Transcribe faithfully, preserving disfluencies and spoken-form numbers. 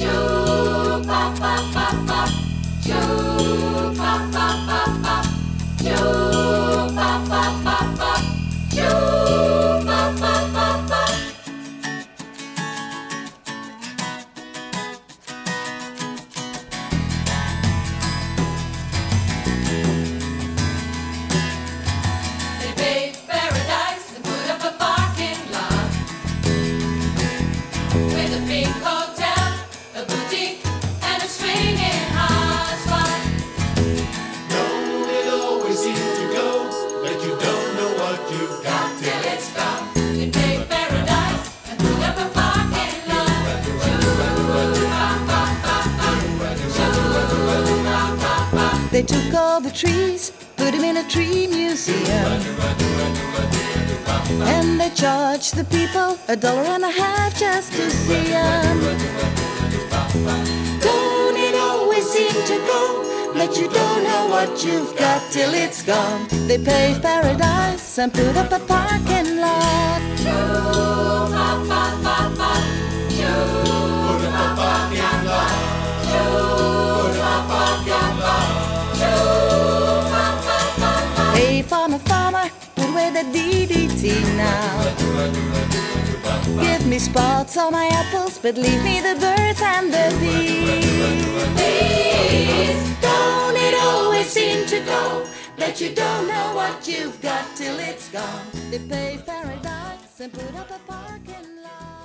Shoo, pa, pa, pa, pa. Shoo, pa, pa, pa, pa. Shoo, pa, pa, pa, pa. Shoo, pa, pa, pa, pa. They paved paradise and put up a parking lot with a big hotel, a boutique, and a swinging hot spot. No, it always seems to go, but you don't know what you've got till it's gone. They paved paradise and put up a parking lot. Shoo, pa, pa, pa, pa. Shoo, pa, pa, pa. They took all the trees, put them in a tree museum, and they charged the people a dollar and a half just to see them. Don't it always seem to go, but you don't know what you've got till it's gone. They paved paradise and put up a parking lot. Shoo, pa, pa, pa, pa. Shoo, Put up a parking lot. shoo, pa, pa, pa, pa. Shoo, pa, pa, pa, pa. Hey farmer, farmer, put away the D D T now. Give me spots on my apples, but leave me the birds and the bees. Please. Don't it always seem to go, that you don't know what you've got till it's gone. They paved paradise and put up a parking lot.